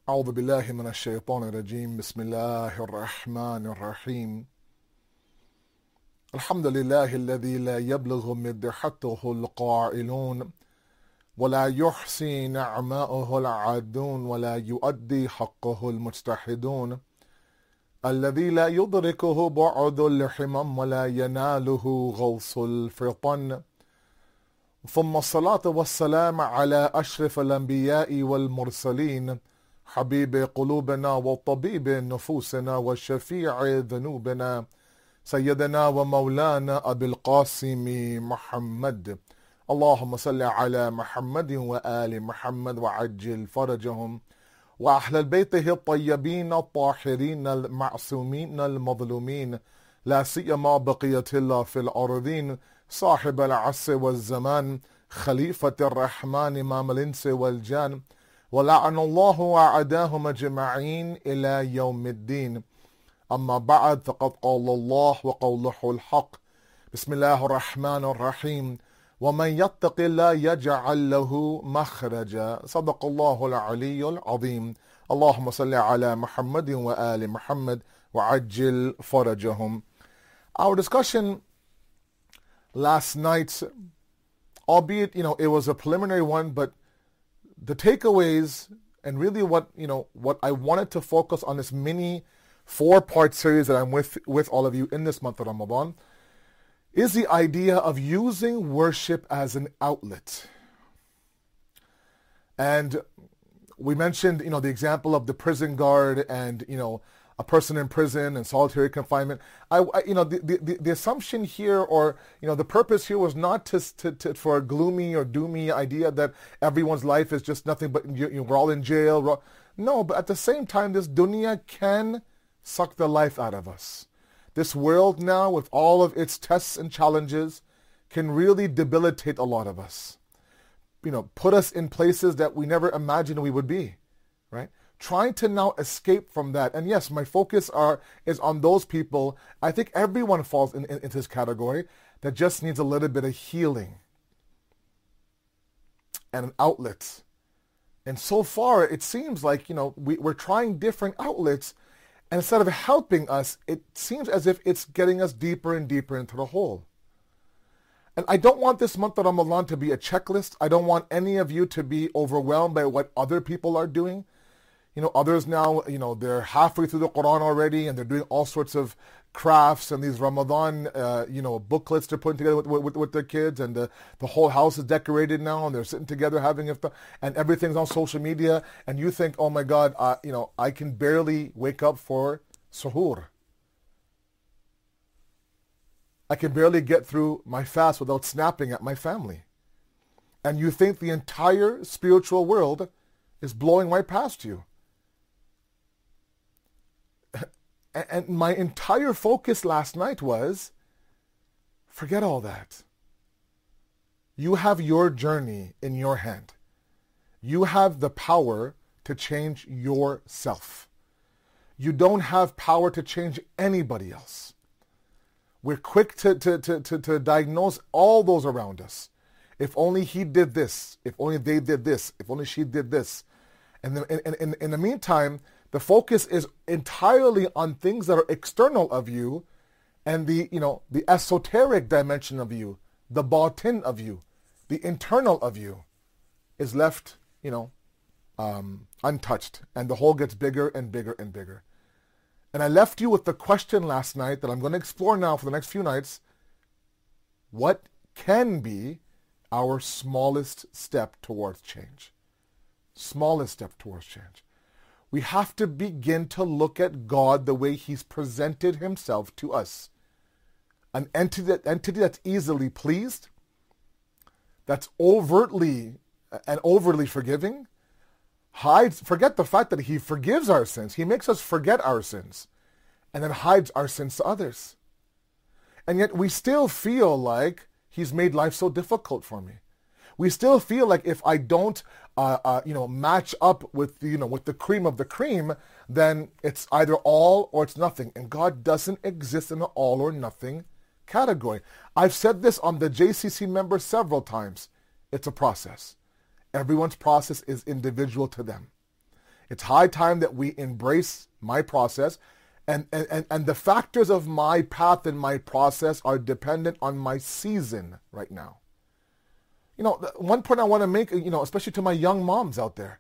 أعوذ بالله من الشيطان الرجيم بسم الله الرحمن الرحيم الحمد لله الذي لا يبلغ مدحته القائلون ولا يحصي نعماءه العادون ولا يؤدي حقه المجتهدون الذي لا يدركه بعد الحمم ولا يناله غوص الفطن ثم الصلاة والسلام على أشرف الأنبياء والمرسلين حبيب قلوبنا وطبيب نفوسنا وشفيع ذنوبنا سيدنا ومولانا أبي القاسم محمد اللهم صل على محمد وآل محمد وعجل فرجهم وأهل بيته الطيبين الطاهرين المعصومين المظلومين لا سيما بقية الله في الأرضين صاحب العصر والزمان خليفة الرحمن إمام الإنس والجان ولعن الله أعداهم أجمعين إلى يوم الدين أما بعد فقد قال الله وقوله الحق بسم الله الرحمن الرحيم ومن يتق الله يجعل له مخرجا صدق الله العلي العظيم اللهم صل على محمد وآل محمد وعجل فرجهم. Our discussion last night, albeit it was a preliminary one, but the takeaways and really what I wanted to focus on this mini 4-part series that I'm with all of you in this month of Ramadan is the idea of using worship as an outlet. And we mentioned the example of the prison guard and a person in prison and solitary confinement. The assumption here, or the purpose here, was not for a gloomy or doomy idea that everyone's life is just nothing but we're all in jail. No, but at the same time, this dunya can suck the life out of us. This world now, with all of its tests and challenges, can really debilitate a lot of us. Put us in places that we never imagined we would be, right? Trying to now escape from that. And yes, my focus is on those people. I think everyone falls into this category that just needs a little bit of healing and an outlet. And so far, it seems like, we're trying different outlets, and instead of helping us, it seems as if it's getting us deeper and deeper into the hole. And I don't want this month of Ramadan to be a checklist. I don't want any of you to be overwhelmed by what other people are doing. Others now, they're halfway through the Quran already, and they're doing all sorts of crafts and these Ramadan, booklets they're putting together with their kids, and the whole house is decorated now, and they're sitting together having iftar, and everything's on social media, and you think, oh my God, I can barely wake up for suhoor. I can barely get through my fast without snapping at my family. And you think the entire spiritual world is blowing right past you. And my entire focus last night was, forget all that. You have your journey in your hand. You have the power to change yourself. You don't have power to change anybody else. We're quick to diagnose all those around us. If only he did this. If only they did this. If only she did this. And then in the meantime, the focus is entirely on things that are external of you, and the esoteric dimension of you, the batin of you, the internal of you, is left, untouched, and the hole gets bigger and bigger and bigger. And I left you with the question last night that I'm going to explore now for the next few nights. What can be our smallest step towards change? Smallest step towards change. We have to begin to look at God the way He's presented Himself to us. An entity that's easily pleased, that's overtly forgiving, forget the fact that He forgives our sins. He makes us forget our sins, and then hides our sins to others. And yet we still feel like He's made life so difficult for me. We still feel like if I don't, match up with the cream of the cream, then it's either all or it's nothing. And God doesn't exist in an all or nothing category. I've said this on the JCC members several times. It's a process. Everyone's process is individual to them. It's high time that we embrace my process, and the factors of my path and my process are dependent on my season right now. One point I want to make, especially to my young moms out there,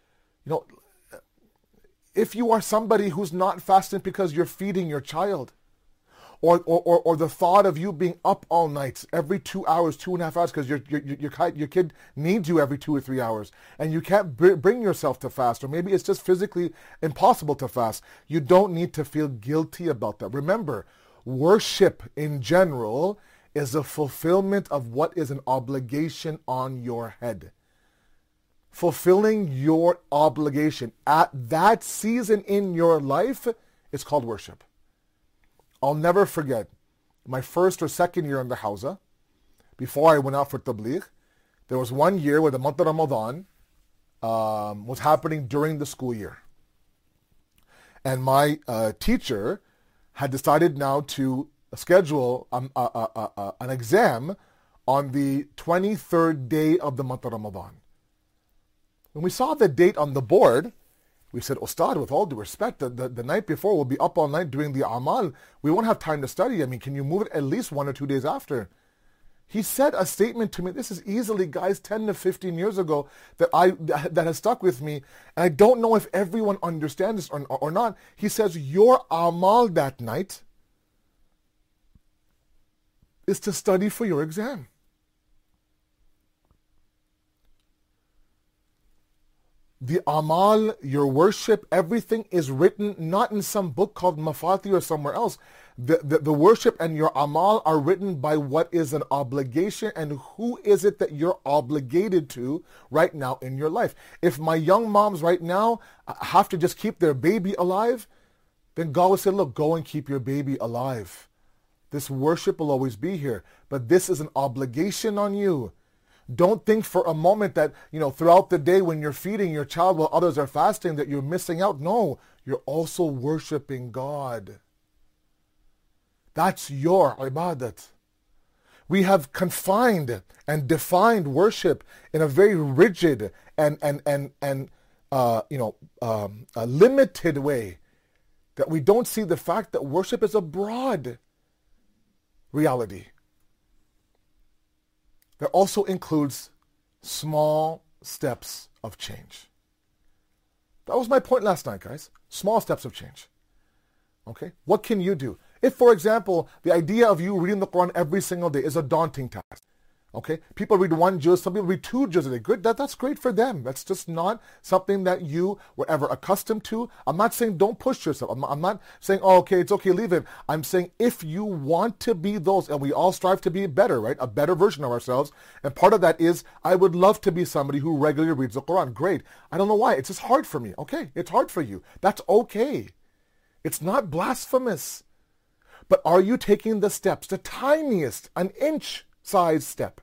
if you are somebody who's not fasting because you're feeding your child, or the thought of you being up all night every 2 hours, 2.5 hours, because your kid needs you every 2 or 3 hours, and you can't bring yourself to fast, or maybe it's just physically impossible to fast, you don't need to feel guilty about that. Remember, worship in general is a fulfillment of what is an obligation on your head. Fulfilling your obligation at that season in your life is called worship. I'll never forget my first or second year in the Hawza, before I went out for Tabligh. There was one year where the month of Ramadan was happening during the school year. And my teacher had decided now to schedule an exam on the 23rd day of the month of Ramadan. When we saw the date on the board, we said, Ustad, with all due respect, the night before we'll be up all night doing the amal. We won't have time to study. I mean, can you move it at least 1 or 2 days after? He said a statement to me, this is easily, guys, 10 to 15 years ago, that has stuck with me. And I don't know if everyone understands this or not. He says, your amal that night is to study for your exam. The amal, your worship, everything is written not in some book called Mafati or somewhere else. The worship and your amal are written by what is an obligation, and who is it that you're obligated to right now in your life. If my young moms right now have to just keep their baby alive, then God will say, look, go and keep your baby alive. This worship will always be here, but this is an obligation on you. Don't think for a moment that, throughout the day when you're feeding your child while others are fasting, that you're missing out. No, you're also worshiping God. That's your ibadat. We have confined and defined worship in a very rigid and a limited way, that we don't see the fact that worship is a broad reality that also includes small steps of change. That was my point last night, guys. Small steps of change. Okay? What can you do? If, for example, the idea of you reading the Quran every single day is a daunting task, okay? People read 1 juz, some people read 2 juz a day. Good, that's great for them. That's just not something that you were ever accustomed to. I'm not saying don't push yourself. I'm not saying, it's okay, leave it. I'm saying if you want to be those, and we all strive to be better, right? A better version of ourselves. And part of that is, I would love to be somebody who regularly reads the Quran. Great. I don't know why. It's just hard for me. Okay, it's hard for you. That's okay. It's not blasphemous. But are you taking the steps, the tiniest, an inch-sized step,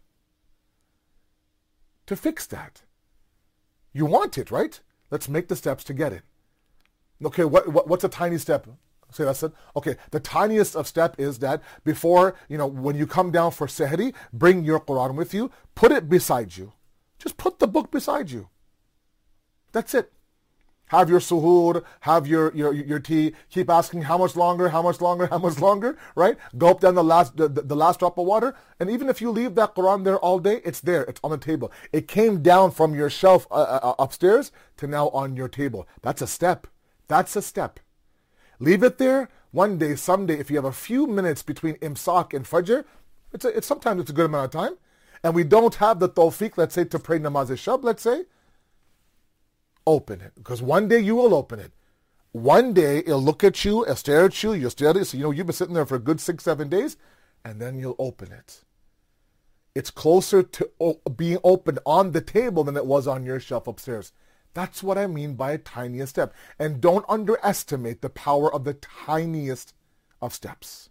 to fix that? You want it, right? Let's make the steps to get it. Okay, what's a tiny step? Say that's it. Okay, the tiniest of step is that before, when you come down for Sehri, bring your Quran with you, put it beside you. Just put the book beside you. That's it. Have your suhoor, have your tea, keep asking how much longer, right? Gulp down the last drop of water. And even if you leave that Quran there all day, it's there, it's on the table. It came down from your shelf upstairs to now on your table. That's a step. That's a step. Leave it there. One day, someday, if you have a few minutes between Imsak and Fajr, sometimes it's a good amount of time, and we don't have the tawfiq, let's say, to pray namaz shab, let's say, open it. Because one day you will open it. One day it'll look at you, it'll stare at you, you'll stare at it. So, you've been sitting there for a good 6-7 days, and then you'll open it. It's closer to being opened on the table than it was on your shelf upstairs. That's what I mean by a tiniest step. And don't underestimate the power of the tiniest of steps.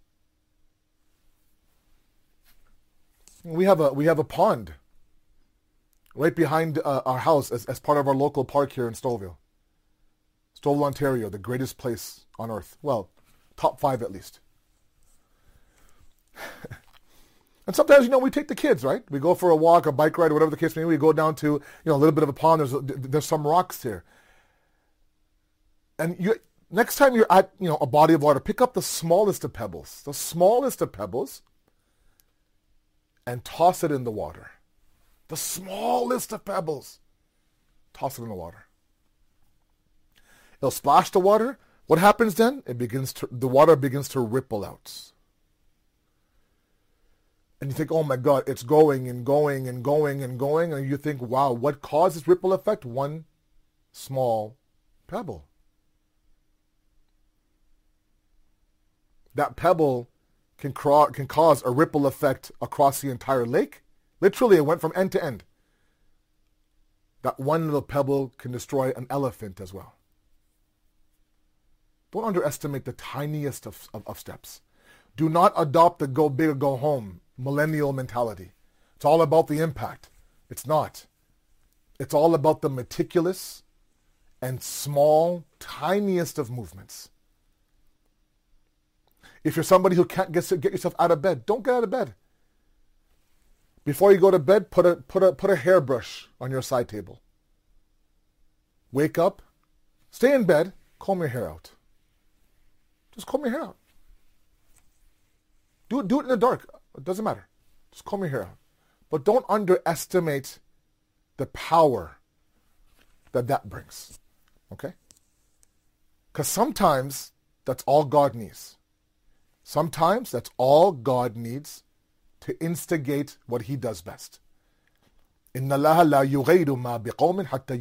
We have a pond right behind our house as part of our local park here in Stouffville. Stouffville, Ontario, the greatest place on earth. Well, top 5 at least. And sometimes, we take the kids, right? We go for a walk, a bike ride, or whatever the case may be. We go down to, a little bit of a pond. There's some rocks here. And next time you're at a body of water, pick up the smallest of pebbles. The smallest of pebbles. And toss it in the water. The smallest of pebbles. Toss it in the water. It'll splash the water. What happens then? The water begins to ripple out. And you think, oh my God, it's going and going and going and going. And you think, wow, what caused this ripple effect? One small pebble. That pebble can cause a ripple effect across the entire lake. Literally, it went from end to end. That one little pebble can destroy an elephant as well. Don't underestimate the tiniest of steps. Do not adopt the go big or go home millennial mentality. It's all about the impact. It's not. It's all about the meticulous and small, tiniest of movements. If you're somebody who can't get yourself out of bed, don't get out of bed. Before you go to bed, put a hairbrush on your side table. Wake up, stay in bed, comb your hair out. Just comb your hair out. Do it in the dark. It doesn't matter. Just comb your hair out. But don't underestimate the power that brings. Okay? Because sometimes that's all God needs. Sometimes that's all God needs to instigate what he does best. إِنَّ اللَّهَ لَا يُغَيْرُ مَا بِقَوْمٍ حَتَّى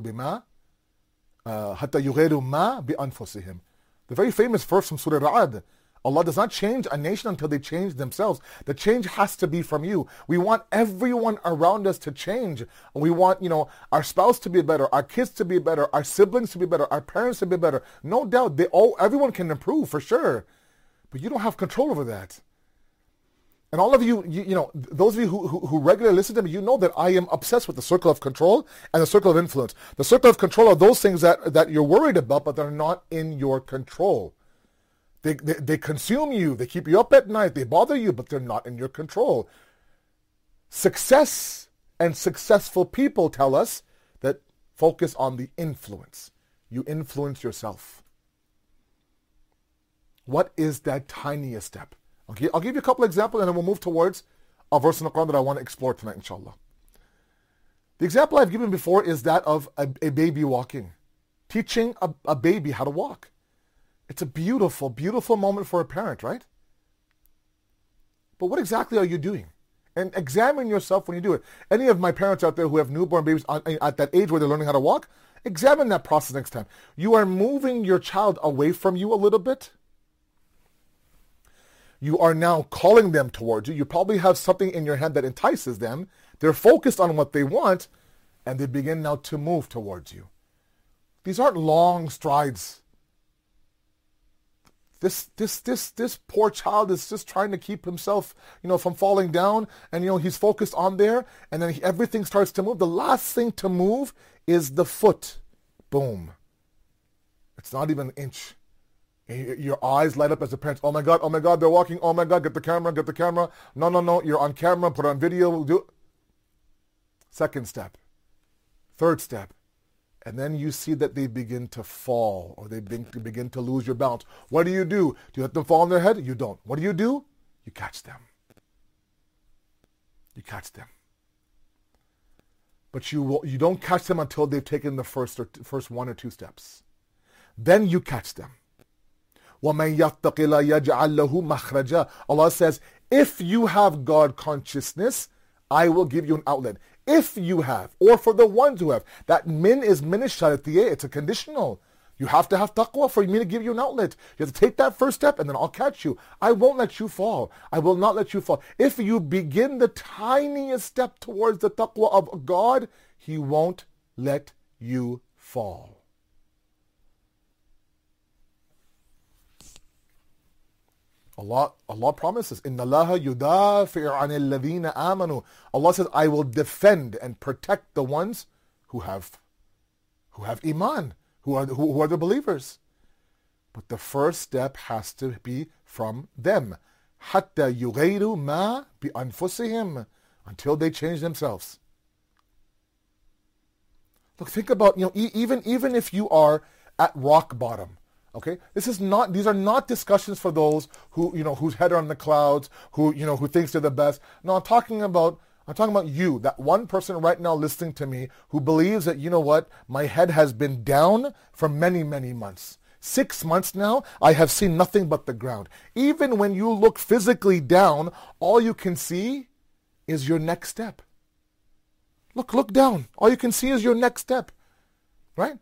يُغَيْرُ مَا بِأَنفُسِهِمْ. The very famous verse from Surah Ra'ad. Allah does not change a nation until they change themselves. The change has to be from you. We want everyone around us to change. We want, our spouse to be better, our kids to be better, our siblings to be better, our parents to be better. No doubt, everyone can improve for sure. But you don't have control over that. And all of you, those of you who regularly listen to me, you know that I am obsessed with the circle of control and the circle of influence. The circle of control are those things that you're worried about, but they're not in your control. They consume you. They keep you up at night. They bother you, but they're not in your control. Success and successful people tell us that focus on the influence. You influence yourself. What is that tiniest step? Okay, I'll give you a couple examples and then we'll move towards a verse in the Quran that I want to explore tonight, inshallah. The example I've given before is that of a baby walking. Teaching a baby how to walk. It's a beautiful, beautiful moment for a parent, right? But what exactly are you doing? And examine yourself when you do it. Any of my parents out there who have newborn babies at that age where they're learning how to walk, examine that process next time. You are moving your child away from you a little bit. You are now calling them towards you. You probably have something in your hand that entices them. They're focused on what they want, and they begin now to move towards you. These aren't long strides. This poor child is just trying to keep himself, from falling down, and he's focused on there, and then everything starts to move. The last thing to move is the foot. Boom. It's not even an inch. Your eyes light up as a parent. Oh my God, they're walking. Oh my God, get the camera. No, you're on camera, put it on video. We'll do it. Second step. Third step. And then you see that they begin to fall or they begin to lose your balance. What do? Do you let them fall on their head? You don't. What do? You catch them. But you don't catch them until they've taken the first one or two steps. Then you catch them. وَمَنْ يَتَّقِ اللَّهَ يَجْعَلْ لَهُ مَخْرَجًا. Allah says, if you have God consciousness, I will give you an outlet. If you have, or for the ones who have. That min is min-ash-sharatiyya. It's a conditional. You have to have taqwa for me to give you an outlet. You have to take that first step and then I'll catch you. I won't let you fall. I will not let you fall. If you begin the tiniest step towards the taqwa of God, He won't let you fall. Allah promises, إِنَّ اللَّهَ يُدَافِعُ عَنِ الَّذِينَ آمَنُوا. Allah says, I will defend and protect the ones who have iman, who are the believers. But the first step has to be from them. حَتَّى يُغَيْرُوا مَا بِأَنفُسِهِمْ. Until they change themselves. Look, think about, even if you are at rock bottom. Okay, these are not discussions for those who, whose head are on the clouds, who thinks they're the best. No, I'm talking about you, that one person right now listening to me who believes that, my head has been down for many, many months. 6 months now, I have seen nothing but the ground. Even when you look physically down, all you can see is your next step. Look down. All you can see is your next step. Right?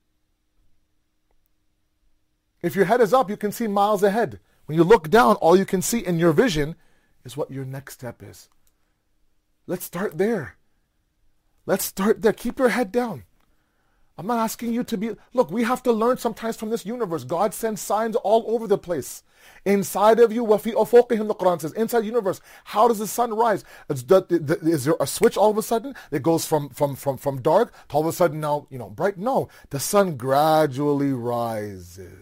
If your head is up, you can see miles ahead. When you look down, all you can see in your vision is what your next step is. Let's start there. Keep your head down. I'm not asking you to be... Look, we have to learn sometimes from this universe. God sends signs all over the place. Inside of you, وَفِي أُفُوقِهِمْ, the Quran says, inside the universe, how does the sun rise? Is there a switch all of a sudden that goes from dark to all of a sudden now, bright? No, the sun gradually rises.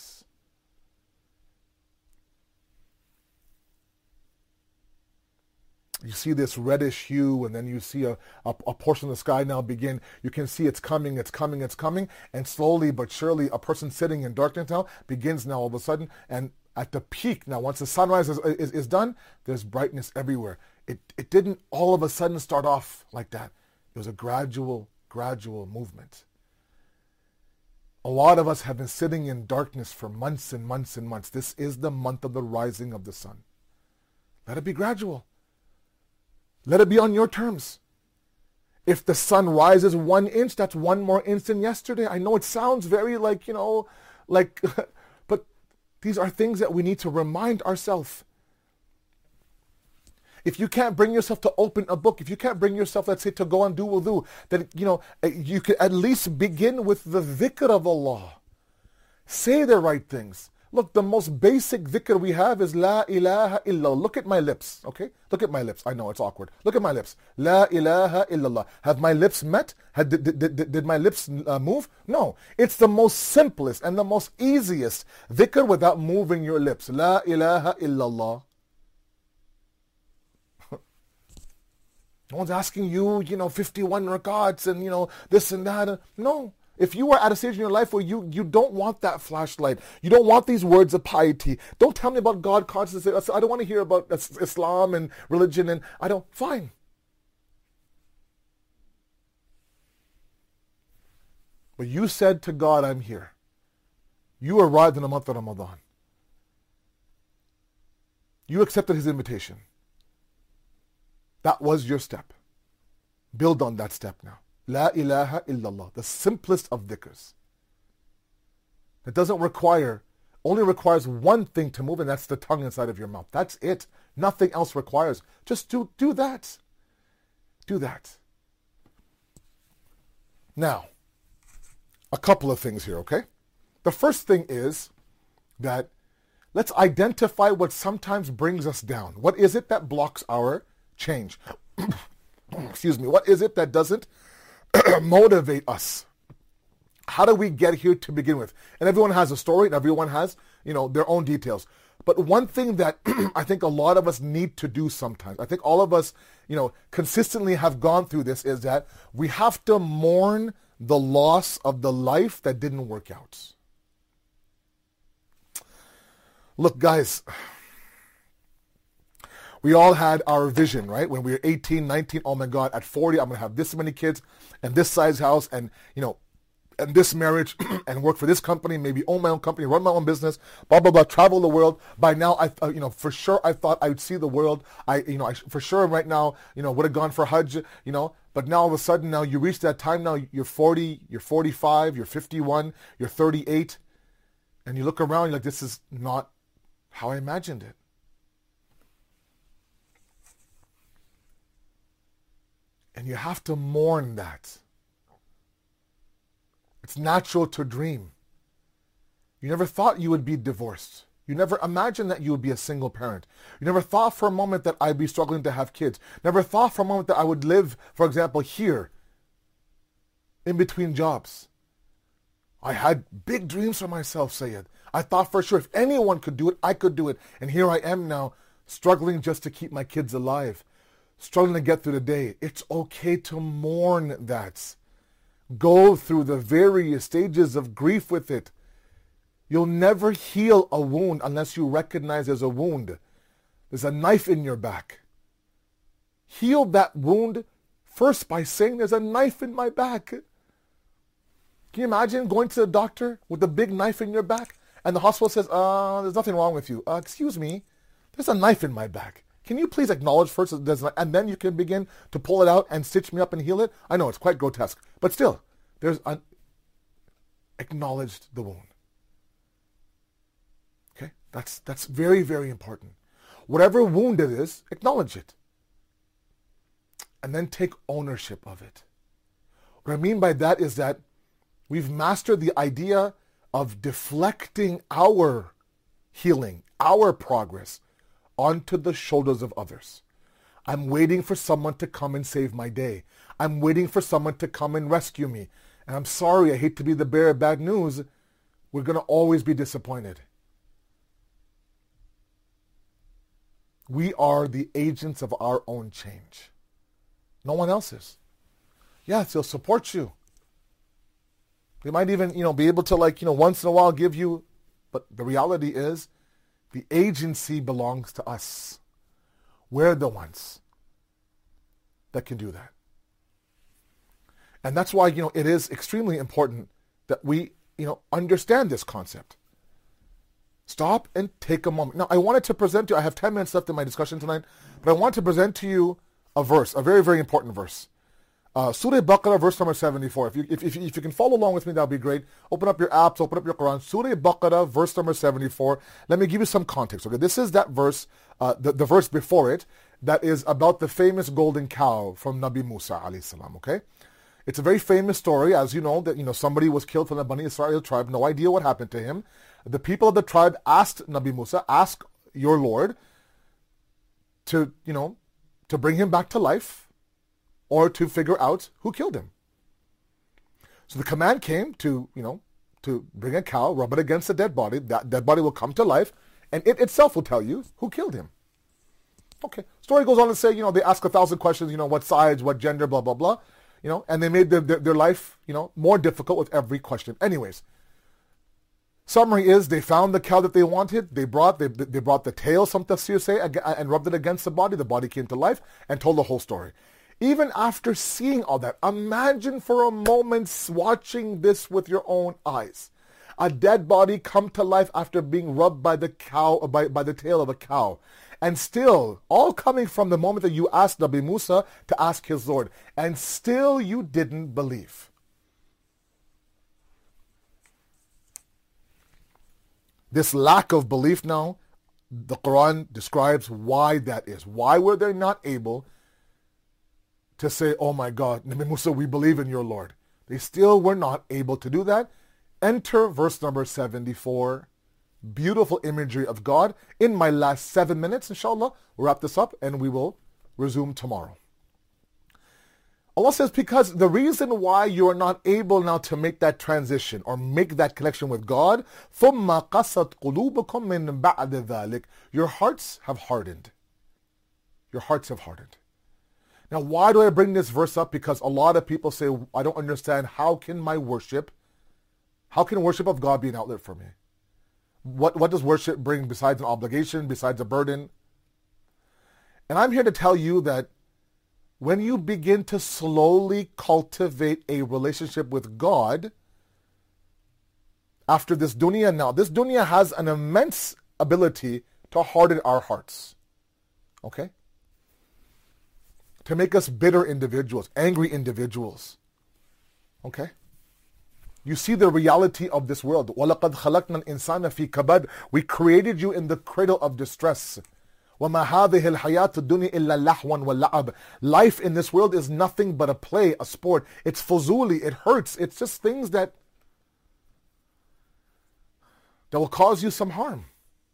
You see this reddish hue, and then you see a portion of the sky now begin. You can see it's coming, and slowly but surely, a person sitting in darkness now begins now all of a sudden, and at the peak now, once the sunrise is done, there's brightness everywhere. It didn't all of a sudden start off like that. It was a gradual movement. A lot of us have been sitting in darkness for months and months and months. This is the month of the rising of the sun. Let it be gradual. Let it be on your terms. If the sun rises 1 inch, that's 1 more inch than yesterday. I know it sounds very but these are things that we need to remind ourselves. If you can't bring yourself to open a book, if you can't bring yourself, let's say, to go and do wudu, then, you could at least begin with the dhikr of Allah. Say the right things. Look, the most basic dhikr we have is La ilaha illallah. Look at my lips, okay? Look at my lips. I know, it's awkward. Look at my lips. La ilaha illallah. Have my lips met? Did my lips move? No. It's the most simplest and the most easiest dhikr without moving your lips. La ilaha illallah. No one's asking you, 51 rakats and, this and that. No. If you are at a stage in your life where you don't want that flashlight, you don't want these words of piety, don't tell me about God consciousness. I don't want to hear about Islam and religion, and fine. But you said to God, I'm here. You arrived in the month of Ramadan. You accepted his invitation. That was your step. Build on that step now. La ilaha illallah, the simplest of dhikrs. It only requires one thing to move, and that's the tongue inside of your mouth. That's it. Nothing else requires. Just do that. Do that. Now, a couple of things here, okay? The first thing is that let's identify what sometimes brings us down. What is it that blocks our change? Excuse me. What is it that doesn't motivate us? How do we get here to begin with? And everyone has a story, and everyone has, their own details. But one thing that I think a lot of us need to do sometimes, I think all of us, consistently have gone through this, is that we have to mourn the loss of the life that didn't work out. Look, guys, we all had our vision, right? When we were 18, 19, oh my God, at 40, I'm going to have this many kids and this size house and, and this marriage and work for this company, maybe own my own company, run my own business, blah, blah, blah, travel the world. By now, for sure, I thought I would see the world. I for sure right now, would have gone for Hajj, but now all of a sudden now you reach that time now, you're 40, you're 45, you're 51, you're 38, and you look around, you're like, this is not how I imagined it. And you have to mourn that. It's natural to dream. You never thought you would be divorced. You never imagined that you would be a single parent. You never thought for a moment that I'd be struggling to have kids. Never thought for a moment that I would live, for example, here, in between jobs. I had big dreams for myself, Sayyid. I thought for sure if anyone could do it, I could do it. And here I am now, struggling just to keep my kids alive. Struggling to get through the day. It's okay to mourn that. Go through the various stages of grief with it. You'll never heal a wound unless you recognize there's a wound. There's a knife in your back. Heal that wound first by saying there's a knife in my back. Can you imagine going to the doctor with a big knife in your back and the hospital says, there's nothing wrong with you. Excuse me, there's a knife in my back. Can you please acknowledge first that there's and then you can begin to pull it out and stitch me up and heal it? I know it's quite grotesque, but still, acknowledged the wound. Okay, that's very, very important. Whatever wound it is, acknowledge it. And then take ownership of it. What I mean by that is that we've mastered the idea of deflecting our healing, our progress, onto the shoulders of others. I'm waiting for someone to come and save my day. I'm waiting for someone to come and rescue me. And I'm sorry, I hate to be the bearer of bad news. We're going to always be disappointed. We are the agents of our own change. No one else is. Yes, they'll support you. They might even, be able to once in a while give you, but the reality is the agency belongs to us. We're the ones that can do that. And that's why, it is extremely important that we, understand this concept. Stop and take a moment. Now, I wanted to present to you, I have 10 minutes left in my discussion tonight, but I want to present to you a verse, a very, very important verse. Surah Baqarah, verse number 74. If you can follow along with me, that would be great. Open up your apps, open up your Quran. Surah Baqarah, verse number 74. Let me give you some context. Okay, this is that verse, the verse before it, that is about the famous golden cow from Nabi Musa alayhi salam. Okay, it's a very famous story, as you know, that somebody was killed from the Bani Israel tribe. No idea what happened to him. The people of the tribe asked Nabi Musa, ask your Lord to bring him back to life, or to figure out who killed him. So the command came to bring a cow, rub it against a dead body. That dead body will come to life, and it itself will tell you who killed him. Okay. Story goes on to say, they ask 1,000 questions, what size, what gender, blah, blah, blah, and they made their life, more difficult with every question. Anyways, summary is they found the cow that they wanted. They brought the tail, some tafsir say, and rubbed it against the body. The body came to life and told the whole story. Even after seeing all that, imagine for a moment watching this with your own eyes. A dead body come to life after being rubbed by the cow, by the tail of a cow. And still, all coming from the moment that you asked Nabi Musa to ask his Lord. And still you didn't believe. This lack of belief now, the Quran describes why that is. Why were they not able to say, oh my God, Nabi Musa, we believe in your Lord? They still were not able to do that. Enter verse number 74. Beautiful imagery of God. In my last 7 minutes, inshallah, we'll wrap this up and we will resume tomorrow. Allah says, because the reason why you are not able now to make that transition or make that connection with God, ثُمَّ قَسَتْ قُلُوبُكُم مِّن بَعْدِ ذَلِكَ, your hearts have hardened. Your hearts have hardened. Now, why do I bring this verse up? Because a lot of people say, I don't understand, how can worship of God be an outlet for me? What does worship bring besides an obligation, besides a burden? And I'm here to tell you that when you begin to slowly cultivate a relationship with God, after this dunya now, this dunya has an immense ability to harden our hearts. Okay? To make us bitter individuals, angry individuals. Okay? You see the reality of this world. وَلَقَدْ خَلَقْنَا الْإِنسَانَ فِي كَبَدٍ. We created you in the cradle of distress. وَمَا هَذِهِ الْحَيَاةُ الدُّنْيَا إِلَّا لَحْوًا وَلَعَبٍ. Life in this world is nothing but a play, a sport. It's fuzuli, it hurts. It's just things that will cause you some harm.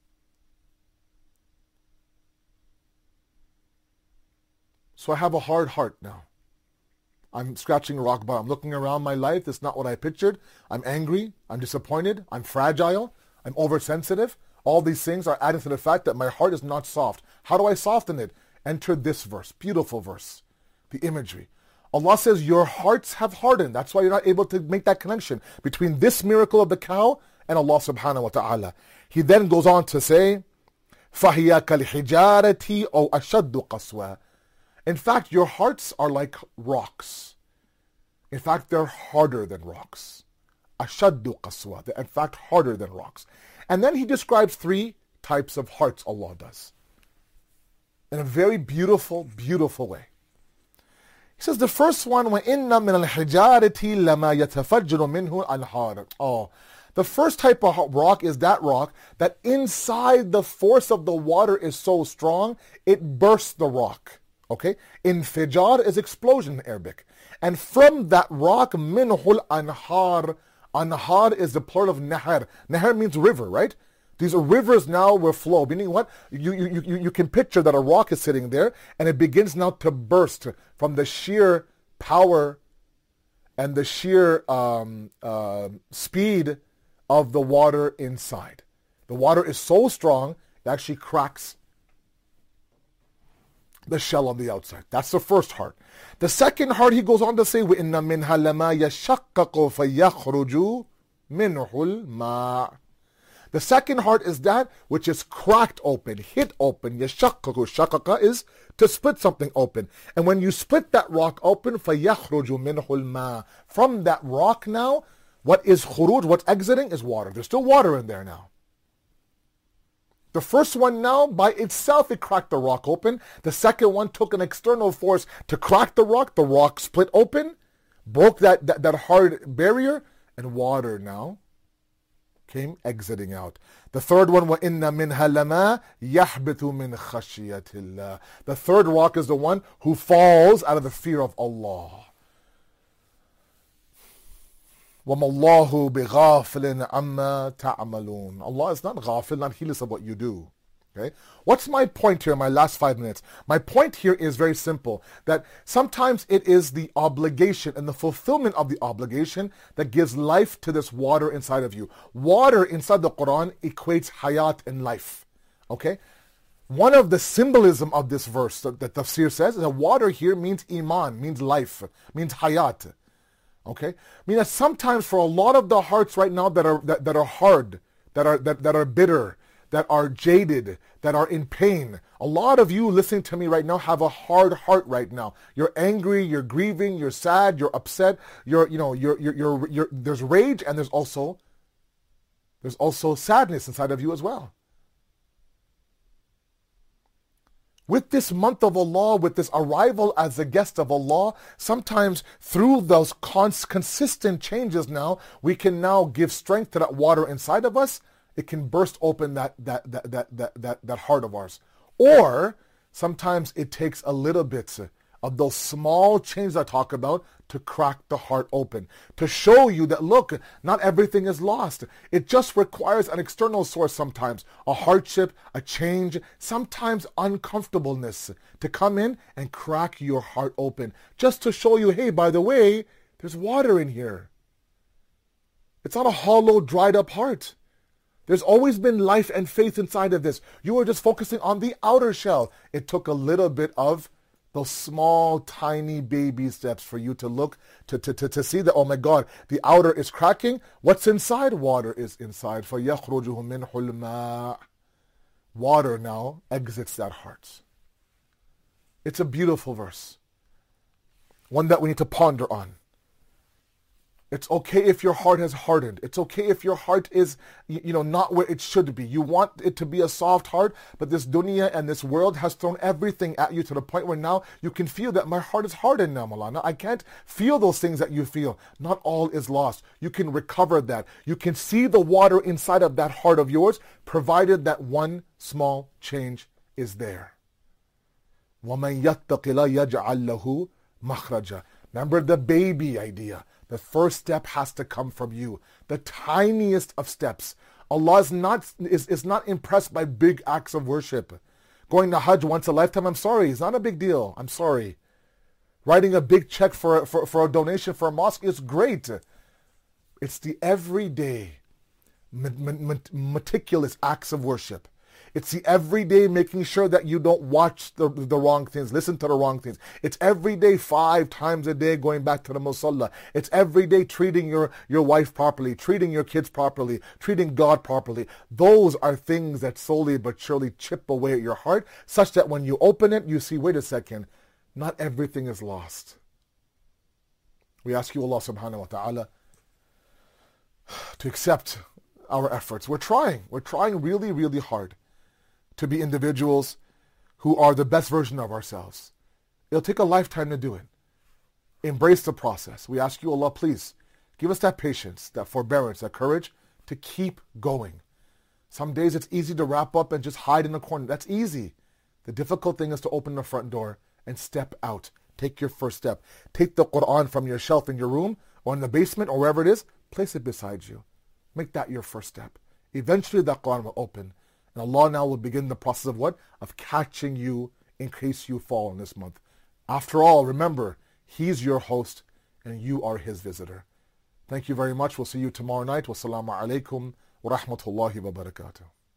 So I have a hard heart now. I'm scratching rock bottom. I'm looking around my life. It's not what I pictured. I'm angry. I'm disappointed. I'm fragile. I'm oversensitive. All these things are adding to the fact that my heart is not soft. How do I soften it? Enter this verse. Beautiful verse. The imagery. Allah says your hearts have hardened. That's why you're not able to make that connection between this miracle of the cow and Allah subhanahu wa ta'ala. He then goes on to say, فَهِيَ كَالْحِجَارَةِ أَوْ أَشَدُّ قَسْوَةً. In fact, your hearts are like rocks. In fact, they're harder than rocks. أَشَدُّ قَسْوَةً. They're in fact harder than rocks. And then he describes 3 types of hearts Allah does. In a very beautiful, beautiful way. He says the first one, وَإِنَّ مِنَ الْحِجَارَةِ لَمَا يَتَفَجَّرُ مِنْهُ الْأَنْهَارُ. Oh, the first type of rock is that rock that inside the force of the water is so strong, it bursts the rock. Okay? Infijar is explosion in Arabic. And from that rock, مِنْهُ الْأَنْهَارُ. Anhar is the plural of nahar. Nahar means river, right? These rivers now will flow. Meaning what? You can picture that a rock is sitting there and it begins now to burst from the sheer power and the sheer speed of the water inside. The water is so strong, it actually cracks the shell on the outside. That's the first heart. The second heart, he goes on to say, وَإِنَّ مِنْهَا لَمَا يَشَقَّقُ فَيَخْرُجُ مِنْهُ الْمَاءُ. The second heart is that which is cracked open, hit open. يَشَقَّقُ. Shaqaqa is to split something open. And when you split that rock open, فَيَخْرُجُ مِنْهُ الْمَاءُ. From that rock now, what is khuruj, what's exiting is water. There's still water in there now. The first one now, by itself, it cracked the rock open. The second one took an external force to crack the rock split open, broke that hard barrier, and water now came exiting out. The third one, وَإِنَّ مِنْهَا لَمَا يَحْبِثُ مِنْ خَشْيَةِ اللَّهِ. The third rock is the one who falls out of the fear of Allah. وَمَا اللَّهُ بِغَافِلٍ عَمَّا تَعْمَلُونَ. Allah is not ghafil, not heedless of what you do. Okay? What's my point here in my last 5 minutes? My point here is very simple, that sometimes it is the obligation and the fulfillment of the obligation that gives life to this water inside of you. Water inside the Quran equates hayat and life. Okay? One of the symbolism of this verse that Tafsir says is that water here means iman, means life, means hayat. Okay, I mean that sometimes for a lot of the hearts right now that are hard, that are bitter, that are jaded, that are in pain. A lot of you listening to me right now have a hard heart right now. You're angry, you're grieving, you're sad, you're upset. There's rage and there's also sadness inside of you as well. With this month of Allah, with this arrival as a guest of Allah, sometimes through those consistent changes now, we can now give strength to that water inside of us. It can burst open that heart of ours. Or sometimes it takes a little bit of those small changes I talk about to crack the heart open, to show you that, look, not everything is lost. It just requires an external source sometimes, a hardship, a change, sometimes uncomfortableness to come in and crack your heart open, just to show you, hey, by the way, there's water in here. It's not a hollow, dried up heart. There's always been life and faith inside of this. You were just focusing on the outer shell. It took a little bit of those small, tiny baby steps for you to look, to see that, oh my God, the outer is cracking. What's inside? Water is inside. فَيَخْرُجُهُ مِنْهُ الْمَاءُ. Water now exits that heart. It's a beautiful verse. One that we need to ponder on. It's okay if your heart has hardened. It's okay if your heart is, not where it should be. You want it to be a soft heart, but this dunya and this world has thrown everything at you to the point where now you can feel that my heart is hardened now, Maulana. I can't feel those things that you feel. Not all is lost. You can recover that. You can see the water inside of that heart of yours, provided that one small change is there. وَمَنْ يَتَّقِ اللَّهَ يَجْعَلْ لَهُ مَخْرَجًا. Remember the baby idea. The first step has to come from you. The tiniest of steps. Allah is not impressed by big acts of worship. Going to Hajj once a lifetime, I'm sorry, it's not a big deal. I'm sorry. Writing a big check for a donation for a mosque is great. It's the everyday, meticulous acts of worship. It's the everyday making sure that you don't watch the wrong things, listen to the wrong things. It's every day, 5 times a day going back to the musalla. It's every day treating your wife properly, treating your kids properly, treating God properly. Those are things that slowly but surely chip away at your heart, such that when you open it, you see, wait a second, not everything is lost. We ask you, Allah subhanahu wa ta'ala, to accept our efforts. We're trying really, really hard to be individuals who are the best version of ourselves. It'll take a lifetime to do it. Embrace the process. We ask you, Allah, please, give us that patience, that forbearance, that courage to keep going. Some days it's easy to wrap up and just hide in the corner. That's easy. The difficult thing is to open the front door and step out. Take your first step. Take the Quran from your shelf in your room or in the basement or wherever it is. Place it beside you. Make that your first step. Eventually that Quran will open. And Allah now will begin the process of what? Of catching you in case you fall in this month. After all, remember, He's your host and you are His visitor. Thank you very much. We'll see you tomorrow night. Wassalamu alaikum wa rahmatullahi wa barakatuh.